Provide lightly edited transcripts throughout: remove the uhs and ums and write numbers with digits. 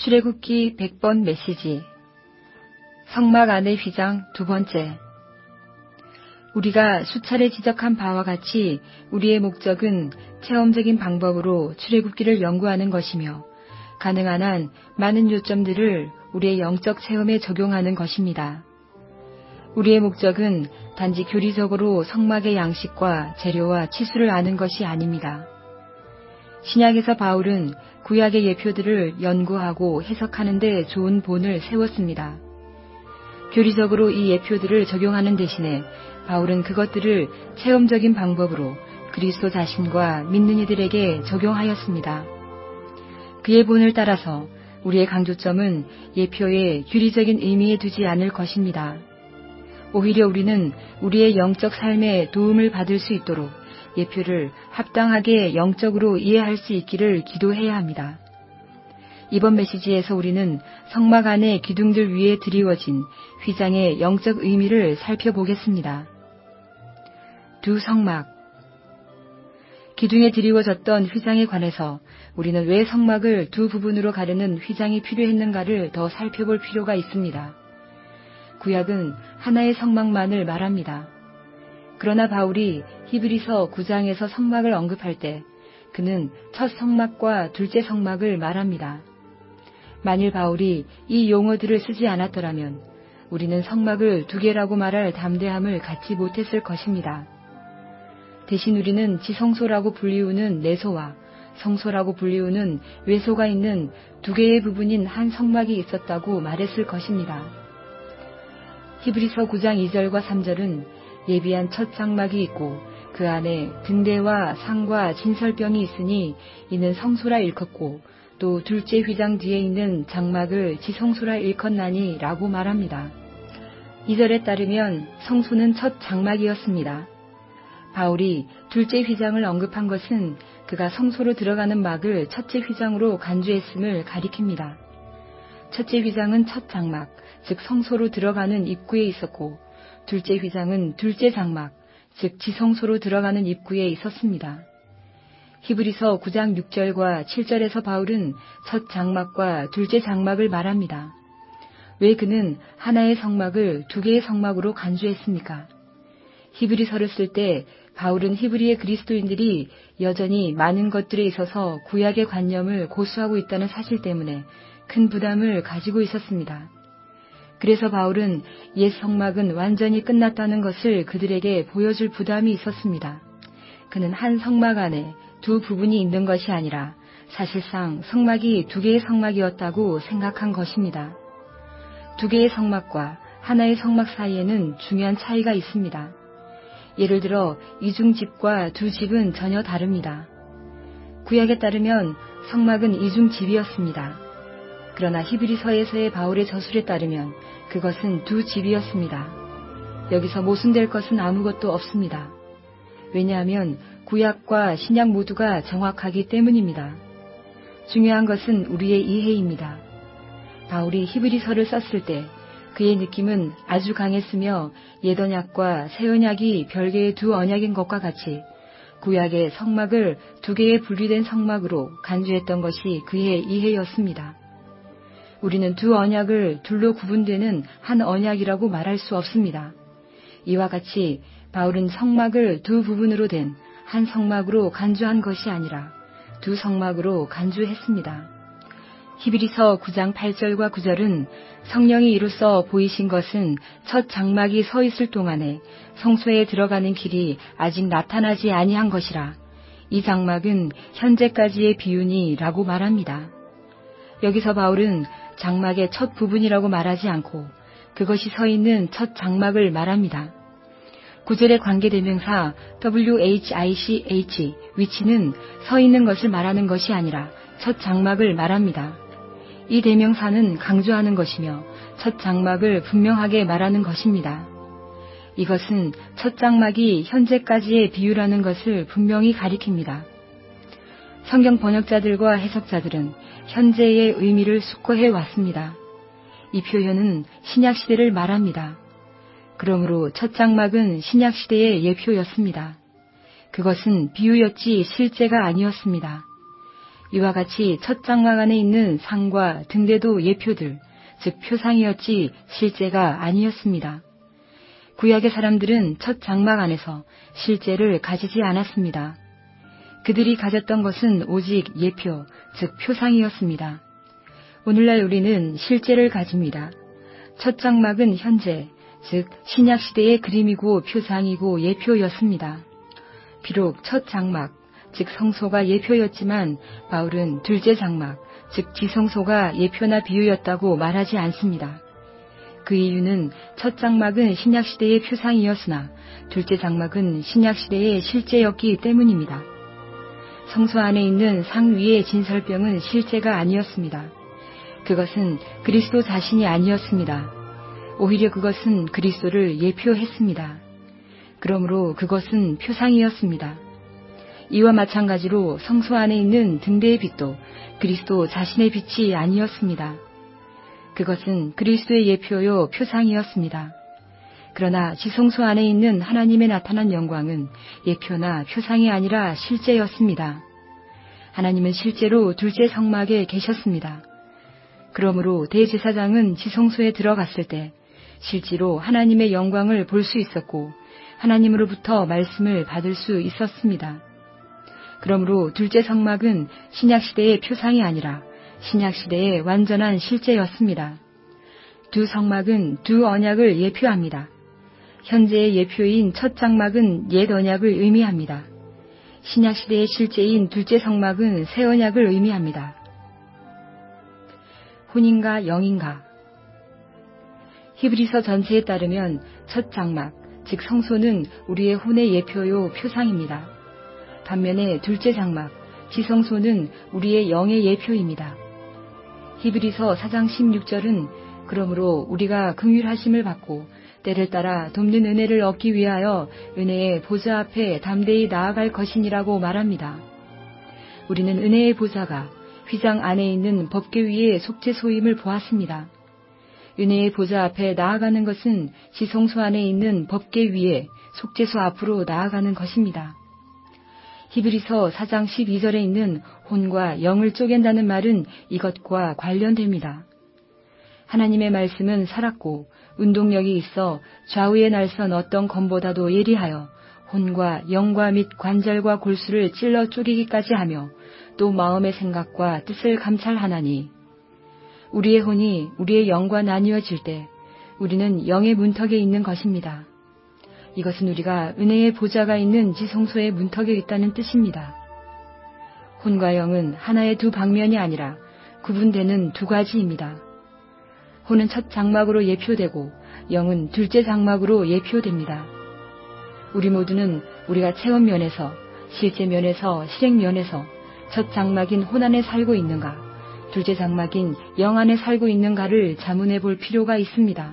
출애굽기 100번 메시지 성막 안의 휘장 두 번째. 우리가 수차례 지적한 바와 같이 우리의 목적은 체험적인 방법으로 출애굽기를 연구하는 것이며 가능한 한 많은 요점들을 우리의 영적 체험에 적용하는 것입니다. 우리의 목적은 단지 교리적으로 성막의 양식과 재료와 치수를 아는 것이 아닙니다. 신약에서 바울은 구약의 예표들을 연구하고 해석하는 데 좋은 본을 세웠습니다. 교리적으로 이 예표들을 적용하는 대신에 바울은 그것들을 체험적인 방법으로 그리스도 자신과 믿는 이들에게 적용하였습니다. 그의 본을 따라서 우리의 강조점은 예표의 교리적인 의미에 두지 않을 것입니다. 오히려 우리는 우리의 영적 삶에 도움을 받을 수 있도록 예표를 합당하게 영적으로 이해할 수 있기를 기도해야 합니다. 이번 메시지에서 우리는 성막 안의 기둥들 위에 드리워진 휘장의 영적 의미를 살펴보겠습니다. 두 성막. 기둥에 드리워졌던 휘장에 관해서 우리는 왜 성막을 두 부분으로 가르는 휘장이 필요했는가를 더 살펴볼 필요가 있습니다. 구약은 하나의 성막만을 말합니다. 그러나 바울이 히브리서 9장에서 성막을 언급할 때 그는 첫 성막과 둘째 성막을 말합니다. 만일 바울이 이 용어들을 쓰지 않았더라면 우리는 성막을 두 개라고 말할 담대함을 갖지 못했을 것입니다. 대신 우리는 지성소라고 불리우는 내소와 성소라고 불리우는 외소가 있는 두 개의 부분인 한 성막이 있었다고 말했을 것입니다. 히브리서 9장 2절과 3절은 예비한 첫 장막이 있고 그 안에 등대와 상과 진설병이 있으니 이는 성소라 일컫고 또 둘째 휘장 뒤에 있는 장막을 지성소라 일컫나니 라고 말합니다. 2절에 따르면 성소는 첫 장막이었습니다. 바울이 둘째 휘장을 언급한 것은 그가 성소로 들어가는 막을 첫째 휘장으로 간주했음을 가리킵니다. 첫째 휘장은 첫 장막, 즉 성소로 들어가는 입구에 있었고 둘째 휘장은 둘째 장막, 즉 지성소로 들어가는 입구에 있었습니다. 히브리서 9장 6절과 7절에서 바울은 첫 장막과 둘째 장막을 말합니다. 왜 그는 하나의 성막을 두 개의 성막으로 간주했습니까? 히브리서를 쓸 때 바울은 히브리의 그리스도인들이 여전히 많은 것들에 있어서 구약의 관념을 고수하고 있다는 사실 때문에 큰 부담을 가지고 있었습니다. 그래서 바울은 옛 성막은 완전히 끝났다는 것을 그들에게 보여줄 부담이 있었습니다. 그는 한 성막 안에 두 부분이 있는 것이 아니라 사실상 성막이 두 개의 성막이었다고 생각한 것입니다. 두 개의 성막과 하나의 성막 사이에는 중요한 차이가 있습니다. 예를 들어 이중집과 두 집은 전혀 다릅니다. 구약에 따르면 성막은 이중집이었습니다. 그러나 히브리서에서의 바울의 저술에 따르면 그것은 두 집이었습니다. 여기서 모순될 것은 아무것도 없습니다. 왜냐하면 구약과 신약 모두가 정확하기 때문입니다. 중요한 것은 우리의 이해입니다. 바울이 히브리서를 썼을 때 그의 느낌은 아주 강했으며 옛 언약과 새 언약이 별개의 두 언약인 것과 같이 구약의 성막을 두 개의 분리된 성막으로 간주했던 것이 그의 이해였습니다. 우리는 두 언약을 둘로 구분되는 한 언약이라고 말할 수 없습니다. 이와 같이 바울은 성막을 두 부분으로 된 한 성막으로 간주한 것이 아니라 두 성막으로 간주했습니다. 히브리서 9장 8절과 9절은 성령이 이로써 보이신 것은 첫 장막이 서 있을 동안에 성소에 들어가는 길이 아직 나타나지 아니한 것이라 이 장막은 현재까지의 비유니 라고 말합니다. 여기서 바울은 장막의 첫 부분이라고 말하지 않고 그것이 서 있는 첫 장막을 말합니다. 9절의 관계대명사 WHICH, 위치는 서 있는 것을 말하는 것이 아니라 첫 장막을 말합니다. 이 대명사는 강조하는 것이며 첫 장막을 분명하게 말하는 것입니다. 이것은 첫 장막이 현재까지의 비유라는 것을 분명히 가리킵니다. 성경 번역자들과 해석자들은 현재의 의미를 숙고해 왔습니다. 이 표현은 신약시대를 말합니다. 그러므로 첫 장막은 신약시대의 예표였습니다. 그것은 비유였지 실제가 아니었습니다. 이와 같이 첫 장막 안에 있는 상과 등대도 예표들, 즉 표상이었지 실제가 아니었습니다. 구약의 사람들은 첫 장막 안에서 실제를 가지지 않았습니다. 그들이 가졌던 것은 오직 예표, 즉 표상이었습니다. 오늘날 우리는 실제를 가집니다. 첫 장막은 현재, 즉 신약시대의 그림이고 표상이고 예표였습니다. 비록 첫 장막, 즉 성소가 예표였지만 바울은 둘째 장막, 즉 지성소가 예표나 비유였다고 말하지 않습니다. 그 이유는 첫 장막은 신약시대의 표상이었으나 둘째 장막은 신약시대의 실제였기 때문입니다. 성소 안에 있는 상 위의 진설병은 실제가 아니었습니다. 그것은 그리스도 자신이 아니었습니다. 오히려 그것은 그리스도를 예표했습니다. 그러므로 그것은 표상이었습니다. 이와 마찬가지로 성소 안에 있는 등대의 빛도 그리스도 자신의 빛이 아니었습니다. 그것은 그리스도의 예표요 표상이었습니다. 그러나 지성소 안에 있는 하나님의 나타난 영광은 예표나 표상이 아니라 실제였습니다. 하나님은 실제로 둘째 성막에 계셨습니다. 그러므로 대제사장은 지성소에 들어갔을 때 실제로 하나님의 영광을 볼 수 있었고 하나님으로부터 말씀을 받을 수 있었습니다. 그러므로 둘째 성막은 신약시대의 표상이 아니라 신약시대의 완전한 실제였습니다. 두 성막은 두 언약을 예표합니다. 현재의 예표인 첫 장막은 옛 언약을 의미합니다. 신약시대의 실제인 둘째 성막은 새 언약을 의미합니다. 혼인가 영인가? 히브리서 전체에 따르면 첫 장막, 즉 성소는 우리의 혼의 예표요 표상입니다. 반면에 둘째 장막, 지성소는 우리의 영의 예표입니다. 히브리서 4장 16절은 그러므로 우리가 긍휼하심을 받고 때를 따라 돕는 은혜를 얻기 위하여 은혜의 보좌 앞에 담대히 나아갈 것이니라고 말합니다. 우리는 은혜의 보좌가 휘장 안에 있는 법궤 위에 속죄소임을 보았습니다. 은혜의 보좌 앞에 나아가는 것은 지성소 안에 있는 법궤 위에 속죄소 앞으로 나아가는 것입니다. 히브리서 4장 12절에 있는 혼과 영을 쪼갠다는 말은 이것과 관련됩니다. 하나님의 말씀은 살았고 운동력이 있어 좌우에 날선 어떤 검보다도 예리하여 혼과 영과 및 관절과 골수를 찔러 쪼개기까지 하며 또 마음의 생각과 뜻을 감찰하나니 우리의 혼이 우리의 영과 나뉘어질 때 우리는 영의 문턱에 있는 것입니다. 이것은 우리가 은혜의 보좌가 있는 지성소의 문턱에 있다는 뜻입니다. 혼과 영은 하나의 두 방면이 아니라 구분되는 두 가지입니다. 혼은 첫 장막으로 예표되고 영은 둘째 장막으로 예표됩니다. 우리 모두는 우리가 체험 면에서, 실제 면에서, 실행 면에서 첫 장막인 혼 안에 살고 있는가, 둘째 장막인 영 안에 살고 있는가를 자문해 볼 필요가 있습니다.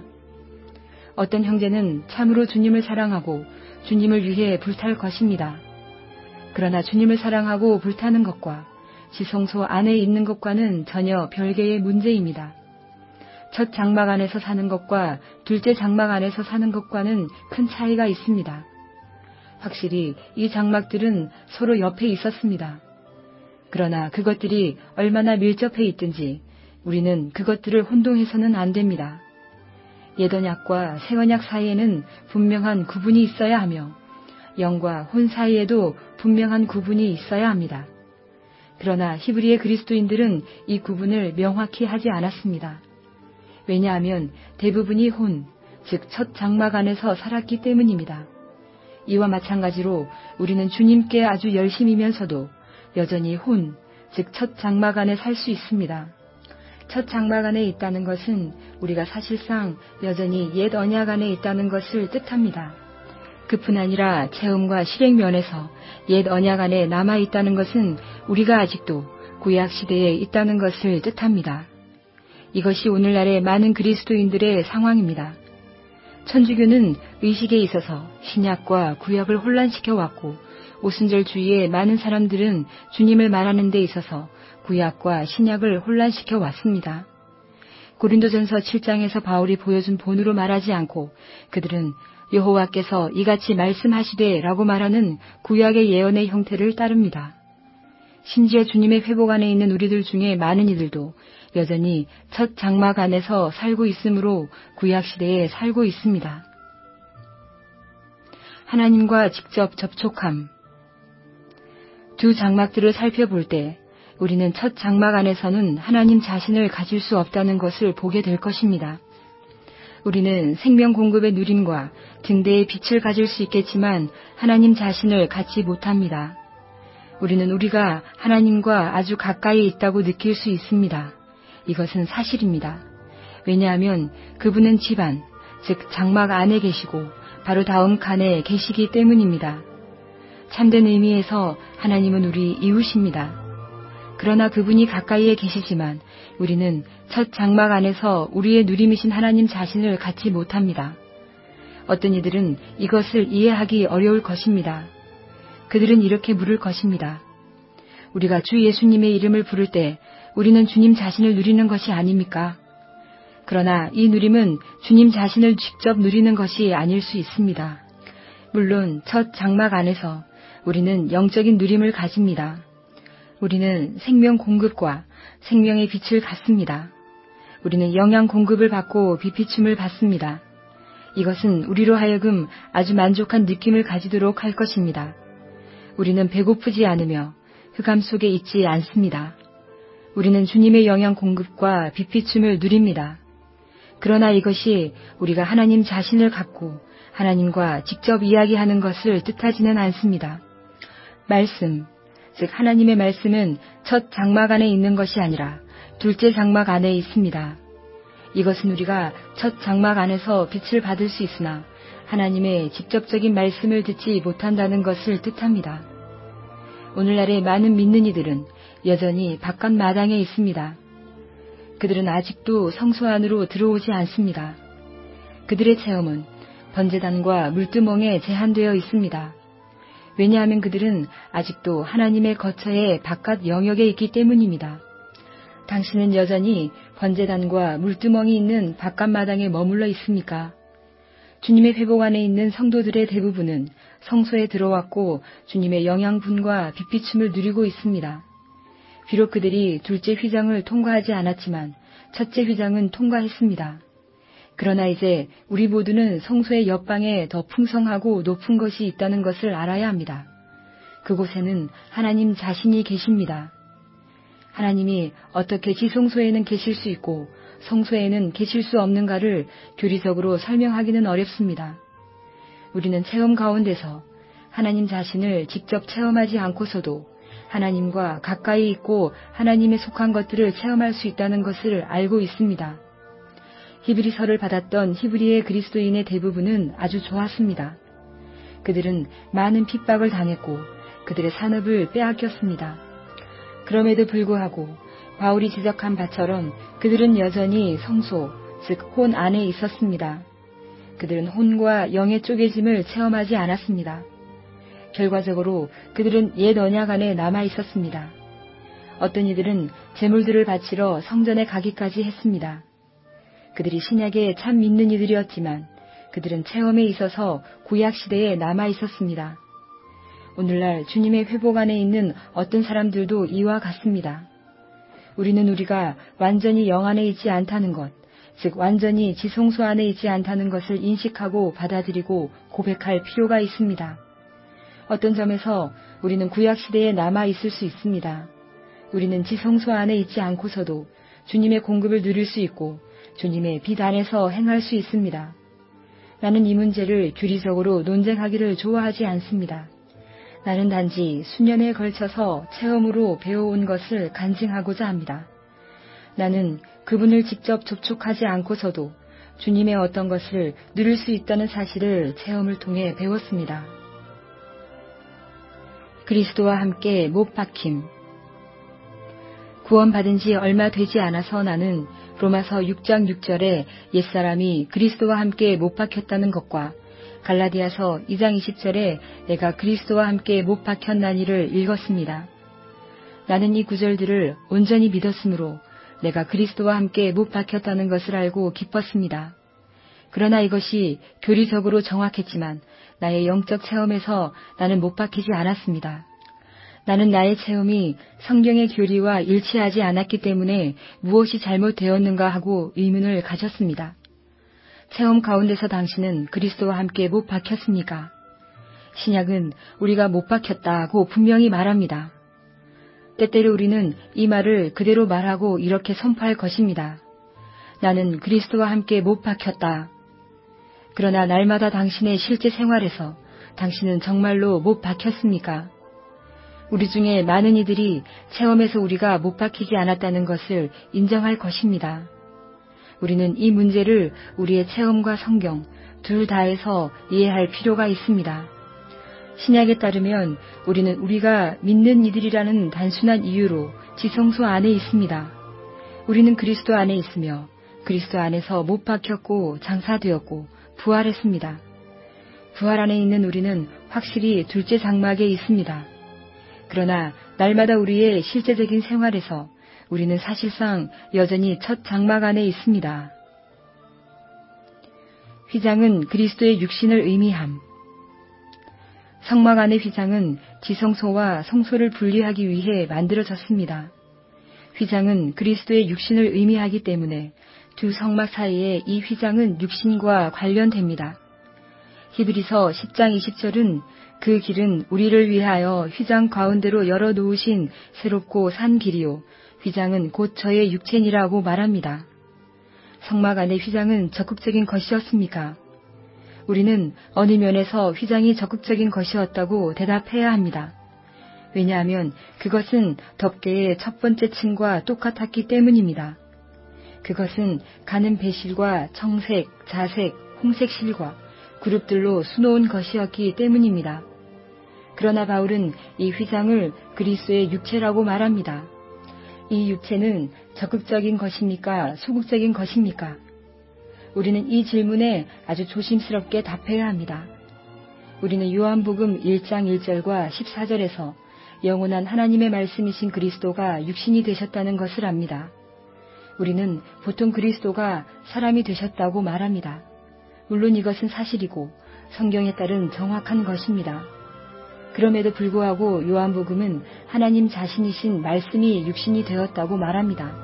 어떤 형제는 참으로 주님을 사랑하고 주님을 위해 불탈 것입니다. 그러나 주님을 사랑하고 불타는 것과 지성소 안에 있는 것과는 전혀 별개의 문제입니다. 첫 장막 안에서 사는 것과 둘째 장막 안에서 사는 것과는 큰 차이가 있습니다. 확실히 이 장막들은 서로 옆에 있었습니다. 그러나 그것들이 얼마나 밀접해 있든지 우리는 그것들을 혼동해서는 안 됩니다. 옛 언약과 새 언약 사이에는 분명한 구분이 있어야 하며 영과 혼 사이에도 분명한 구분이 있어야 합니다. 그러나 히브리의 그리스도인들은 이 구분을 명확히 하지 않았습니다. 왜냐하면 대부분이 혼, 즉 첫 장막 안에서 살았기 때문입니다. 이와 마찬가지로 우리는 주님께 아주 열심이면서도 여전히 혼, 즉 첫 장막 안에 살 수 있습니다. 첫 장막 안에 있다는 것은 우리가 사실상 여전히 옛 언약 안에 있다는 것을 뜻합니다. 그뿐 아니라 체험과 실행 면에서 옛 언약 안에 남아 있다는 것은 우리가 아직도 구약 시대에 있다는 것을 뜻합니다. 이것이 오늘날의 많은 그리스도인들의 상황입니다. 천주교는 의식에 있어서 신약과 구약을 혼란시켜 왔고 오순절주의의 많은 사람들은 주님을 말하는 데 있어서 구약과 신약을 혼란시켜 왔습니다. 고린도전서 7장에서 바울이 보여준 본으로 말하지 않고 그들은 여호와께서 이같이 말씀하시되 라고 말하는 구약의 예언의 형태를 따릅니다. 심지어 주님의 회복 안에 있는 우리들 중에 많은 이들도 여전히 첫 장막 안에서 살고 있으므로 구약시대에 살고 있습니다. 하나님과 직접 접촉함. 두 장막들을 살펴볼 때 우리는 첫 장막 안에서는 하나님 자신을 가질 수 없다는 것을 보게 될 것입니다. 우리는 생명 공급의 누림과 등대의 빛을 가질 수 있겠지만 하나님 자신을 갖지 못합니다. 우리는 우리가 하나님과 아주 가까이 있다고 느낄 수 있습니다. 이것은 사실입니다. 왜냐하면 그분은 집안, 즉 장막 안에 계시고 바로 다음 칸에 계시기 때문입니다. 참된 의미에서 하나님은 우리 이웃입니다. 그러나 그분이 가까이에 계시지만 우리는 첫 장막 안에서 우리의 누림이신 하나님 자신을 갖지 못합니다. 어떤 이들은 이것을 이해하기 어려울 것입니다. 그들은 이렇게 물을 것입니다. 우리가 주 예수님의 이름을 부를 때 우리는 주님 자신을 누리는 것이 아닙니까? 그러나 이 누림은 주님 자신을 직접 누리는 것이 아닐 수 있습니다. 물론 첫 장막 안에서 우리는 영적인 누림을 가집니다. 우리는 생명 공급과 생명의 빛을 갖습니다. 우리는 영양 공급을 받고 빛비춤을 받습니다. 이것은 우리로 하여금 아주 만족한 느낌을 가지도록 할 것입니다. 우리는 배고프지 않으며 흑암 속에 있지 않습니다. 우리는 주님의 영양 공급과 빛비춤을 누립니다. 그러나 이것이 우리가 하나님 자신을 갖고 하나님과 직접 이야기하는 것을 뜻하지는 않습니다. 말씀, 즉 하나님의 말씀은 첫 장막 안에 있는 것이 아니라 둘째 장막 안에 있습니다. 이것은 우리가 첫 장막 안에서 빛을 받을 수 있으나 하나님의 직접적인 말씀을 듣지 못한다는 것을 뜻합니다. 오늘날의 많은 믿는 이들은 여전히 바깥 마당에 있습니다. 그들은 아직도 성소 안으로 들어오지 않습니다. 그들의 체험은 번제단과 물두멍에 제한되어 있습니다. 왜냐하면 그들은 아직도 하나님의 거처의 바깥 영역에 있기 때문입니다. 당신은 여전히 번제단과 물두멍이 있는 바깥 마당에 머물러 있습니까? 주님의 회복 안에 있는 성도들의 대부분은 성소에 들어왔고 주님의 영양분과 빛비춤을 누리고 있습니다. 비록 그들이 둘째 휘장을 통과하지 않았지만 첫째 휘장은 통과했습니다. 그러나 이제 우리 모두는 성소의 옆방에 더 풍성하고 높은 것이 있다는 것을 알아야 합니다. 그곳에는 하나님 자신이 계십니다. 하나님이 어떻게 지성소에는 계실 수 있고 성소에는 계실 수 없는가를 교리적으로 설명하기는 어렵습니다. 우리는 체험 가운데서 하나님 자신을 직접 체험하지 않고서도 하나님과 가까이 있고 하나님에 속한 것들을 체험할 수 있다는 것을 알고 있습니다. 히브리서를 받았던 히브리의 그리스도인의 대부분은 아주 좋았습니다. 그들은 많은 핍박을 당했고 그들의 산업을 빼앗겼습니다. 그럼에도 불구하고 바울이 지적한 바처럼 그들은 여전히 성소, 즉 혼 안에 있었습니다. 그들은 혼과 영의 쪼개짐을 체험하지 않았습니다. 결과적으로 그들은 옛 언약 안에 남아 있었습니다. 어떤 이들은 제물들을 바치러 성전에 가기까지 했습니다. 그들이 신약에 참 믿는 이들이었지만 그들은 체험에 있어서 구약 시대에 남아 있었습니다. 오늘날 주님의 회복 안에 있는 어떤 사람들도 이와 같습니다. 우리는 우리가 완전히 영 안에 있지 않다는 것, 즉 완전히 지성소 안에 있지 않다는 것을 인식하고 받아들이고 고백할 필요가 있습니다. 어떤 점에서 우리는 구약 시대에 남아 있을 수 있습니다. 우리는 지성소 안에 있지 않고서도 주님의 공급을 누릴 수 있고 주님의 빛 안에서 행할 수 있습니다. 나는 이 문제를 교리적으로 논쟁하기를 좋아하지 않습니다. 나는 단지 수년에 걸쳐서 체험으로 배워온 것을 간증하고자 합니다. 나는 그분을 직접 접촉하지 않고서도 주님의 어떤 것을 누릴 수 있다는 사실을 체험을 통해 배웠습니다. 그리스도와 함께 못 박힘. 구원받은 지 얼마 되지 않아서 나는 로마서 6장 6절에 옛사람이 그리스도와 함께 못 박혔다는 것과 갈라디아서 2장 20절에 내가 그리스도와 함께 못 박혔나니를 읽었습니다. 나는 이 구절들을 온전히 믿었으므로 내가 그리스도와 함께 못 박혔다는 것을 알고 기뻤습니다. 그러나 이것이 교리적으로 정확했지만 나의 영적 체험에서 나는 못 박히지 않았습니다. 나는 나의 체험이 성경의 교리와 일치하지 않았기 때문에 무엇이 잘못되었는가 하고 의문을 가졌습니다. 체험 가운데서 당신은 그리스도와 함께 못 박혔습니까? 신약은 우리가 못 박혔다고 분명히 말합니다. 때때로 우리는 이 말을 그대로 말하고 이렇게 선포할 것입니다. 나는 그리스도와 함께 못 박혔다. 그러나 날마다 당신의 실제 생활에서 당신은 정말로 못 박혔습니까? 우리 중에 많은 이들이 체험에서 우리가 못 박히지 않았다는 것을 인정할 것입니다. 우리는 이 문제를 우리의 체험과 성경 둘 다에서 이해할 필요가 있습니다. 신약에 따르면 우리는 우리가 믿는 이들이라는 단순한 이유로 지성소 안에 있습니다. 우리는 그리스도 안에 있으며 그리스도 안에서 못 박혔고 장사되었고 부활했습니다. 부활 안에 있는 우리는 확실히 둘째 장막에 있습니다. 그러나 날마다 우리의 실제적인 생활에서 우리는 사실상 여전히 첫 장막 안에 있습니다. 휘장은 그리스도의 육신을 의미함. 성막 안의 휘장은 지성소와 성소를 분리하기 위해 만들어졌습니다. 휘장은 그리스도의 육신을 의미하기 때문에 두 성막 사이에 이 휘장은 육신과 관련됩니다. 히브리서 10장 20절은 그 길은 우리를 위하여 휘장 가운데로 열어놓으신 새롭고 산 길이요 휘장은 곧 저의 육체니라고 말합니다. 성막 안의 휘장은 적극적인 것이었습니까? 우리는 어느 면에서 휘장이 적극적인 것이었다고 대답해야 합니다. 왜냐하면 그것은 덮개의 첫 번째 층과 똑같았기 때문입니다. 그것은 가는 배실과 청색, 자색, 홍색 실과 그룹들로 수놓은 것이었기 때문입니다. 그러나 바울은 이 휘장을 그리스도의 육체라고 말합니다. 이 육체는 적극적인 것입니까? 소극적인 것입니까? 우리는 이 질문에 아주 조심스럽게 답해야 합니다. 우리는 요한복음 1장 1절과 14절에서 영원한 하나님의 말씀이신 그리스도가 육신이 되셨다는 것을 압니다. 우리는 보통 그리스도가 사람이 되셨다고 말합니다. 물론 이것은 사실이고 성경에 따른 정확한 것입니다. 그럼에도 불구하고 요한복음은 하나님 자신이신 말씀이 육신이 되었다고 말합니다.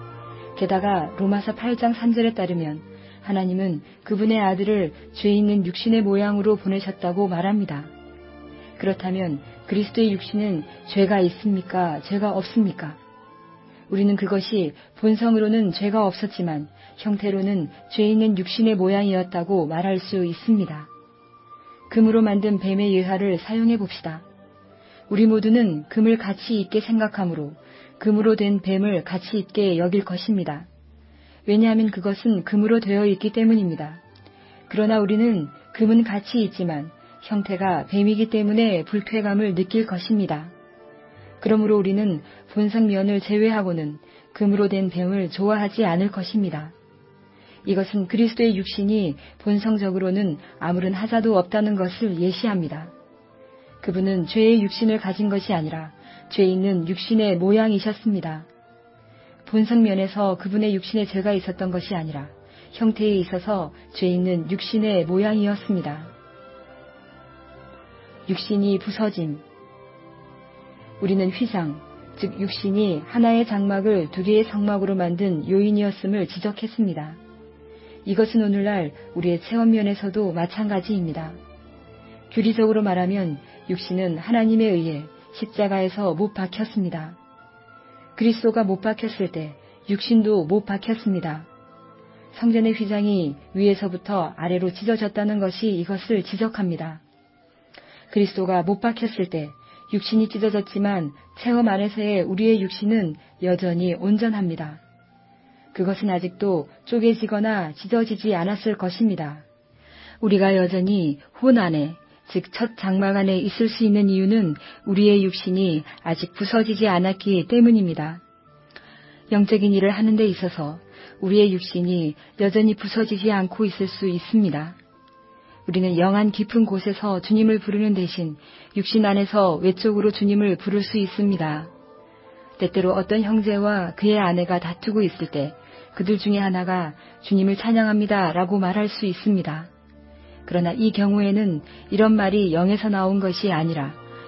게다가 로마서 8장 3절에 따르면 하나님은 그분의 아들을 죄 있는 육신의 모양으로 보내셨다고 말합니다. 그렇다면 그리스도의 육신은 죄가 있습니까? 죄가 없습니까? 우리는 그것이 본성으로는 죄가 없었지만 형태로는 죄 있는 육신의 모양이었다고 말할 수 있습니다. 금으로 만든 뱀의 예화를 사용해 봅시다. 우리 모두는 금을 가치 있게 생각하므로 금으로 된 뱀을 가치 있게 여길 것입니다. 왜냐하면 그것은 금으로 되어 있기 때문입니다. 그러나 우리는 금은 가치 있지만 형태가 뱀이기 때문에 불쾌감을 느낄 것입니다. 그러므로 우리는 본성면을 제외하고는 금으로 된 뱀을 좋아하지 않을 것입니다. 이것은 그리스도의 육신이 본성적으로는 아무런 하자도 없다는 것을 예시합니다. 그분은 죄의 육신을 가진 것이 아니라 죄 있는 육신의 모양이셨습니다. 본성면에서 그분의 육신에 죄가 있었던 것이 아니라 형태에 있어서 죄 있는 육신의 모양이었습니다. 육신이 부서짐. 우리는 휘장, 즉 육신이 하나의 장막을 두 개의 성막으로 만든 요인이었음을 지적했습니다. 이것은 오늘날 우리의 체험면에서도 마찬가지입니다. 교리적으로 말하면 육신은 하나님에 의해 십자가에서 못 박혔습니다. 그리스도가 못 박혔을 때 육신도 못 박혔습니다. 성전의 휘장이 위에서부터 아래로 찢어졌다는 것이 이것을 지적합니다. 그리스도가 못 박혔을 때 육신이 찢어졌지만 체험 안에서의 우리의 육신은 여전히 온전합니다. 그것은 아직도 쪼개지거나 찢어지지 않았을 것입니다. 우리가 여전히 혼 안에, 즉 첫 장막 안에 있을 수 있는 이유는 우리의 육신이 아직 부서지지 않았기 때문입니다. 영적인 일을 하는 데 있어서 우리의 육신이 여전히 부서지지 않고 있을 수 있습니다. 우리는 영안 깊은 곳에서 주님을 부르는 대신 육신 안에서 외적으로 주님을 부를 수 있습니다. 때때로 어떤 형제와 그의 아내가 다투고 있을 때 그들 중에 하나가 주님을 찬양합니다 라고 말할 수 있습니다. 그러나 이 경우에는 이런 말이 영에서 나온 것이 아니라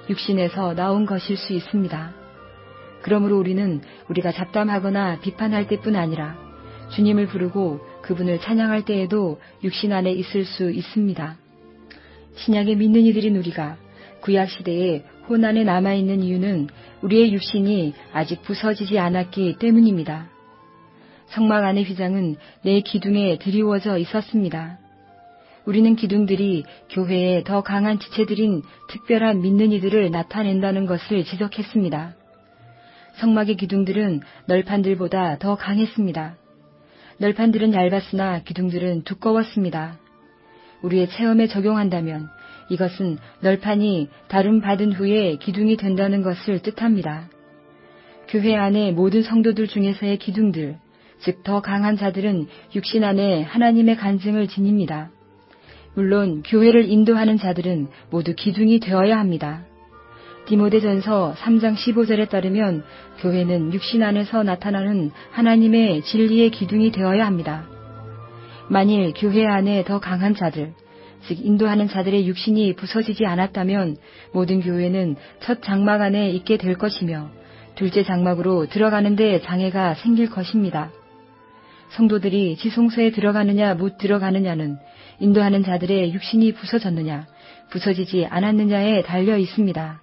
육신에서 나온 것일 수 있습니다. 그러므로 우리는 우리가 잡담하거나 비판할 때뿐 아니라 주님을 부르고 그분을 찬양할 때에도 육신 안에 있을 수 있습니다. 신약에 믿는 이들인 우리가 구약시대에 혼안에 남아있는 이유는 우리의 육신이 아직 부서지지 않았기 때문입니다. 성막 안의 휘장은 내 기둥에 드리워져 있었습니다. 우리는 기둥들이 교회에 더 강한 지체들인 특별한 믿는 이들을 나타낸다는 것을 지적했습니다. 성막의 기둥들은 널판들보다 더 강했습니다. 널판들은 얇았으나 기둥들은 두꺼웠습니다. 우리의 체험에 적용한다면 이것은 널판이 다룸받은 후에 기둥이 된다는 것을 뜻합니다. 교회 안의 모든 성도들 중에서의 기둥들, 즉 더 강한 자들은 육신 안에 하나님의 간증을 지닙니다. 물론 교회를 인도하는 자들은 모두 기둥이 되어야 합니다. 디모데전서 3장 15절에 따르면 교회는 육신 안에서 나타나는 하나님의 진리의 기둥이 되어야 합니다. 만일 교회 안에 더 강한 자들, 즉 인도하는 자들의 육신이 부서지지 않았다면 모든 교회는 첫 장막 안에 있게 될 것이며 둘째 장막으로 들어가는 데 장애가 생길 것입니다. 성도들이 지성소에 들어가느냐 못 들어가느냐는 인도하는 자들의 육신이 부서졌느냐 부서지지 않았느냐에 달려 있습니다.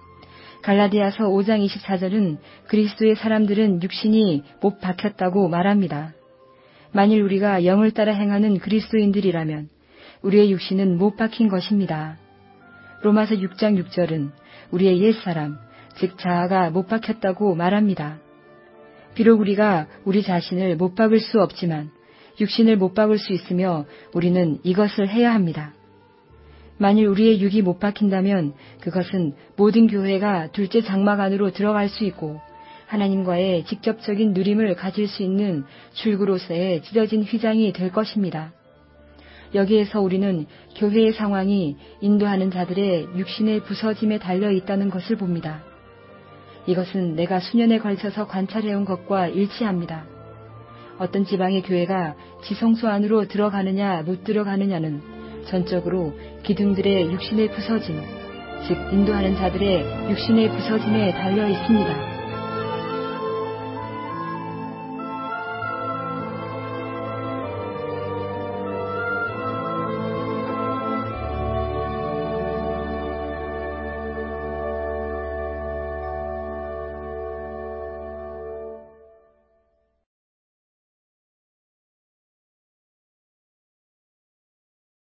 갈라디아서 5장 24절은 그리스도의 사람들은 육신이 못 박혔다고 말합니다. 만일 우리가 영을 따라 행하는 그리스도인들이라면 우리의 육신은 못 박힌 것입니다. 로마서 6장 6절은 우리의 옛사람, 즉 자아가 못 박혔다고 말합니다. 비록 우리가 우리 자신을 못 박을 수 없지만 육신을 못 박을 수 있으며 우리는 이것을 해야 합니다. 만일 우리의 육이 못 박힌다면 그것은 모든 교회가 둘째 장막 안으로 들어갈 수 있고 하나님과의 직접적인 누림을 가질 수 있는 출구로서의 찢어진 휘장이 될 것입니다. 여기에서 우리는 교회의 상황이 인도하는 자들의 육신의 부서짐에 달려 있다는 것을 봅니다. 이것은 내가 수년에 걸쳐서 관찰해온 것과 일치합니다. 어떤 지방의 교회가 지성소 안으로 들어가느냐 못 들어가느냐는 전적으로 기둥들의 육신의 부서짐, 즉 인도하는 자들의 육신의 부서짐에 달려 있습니다.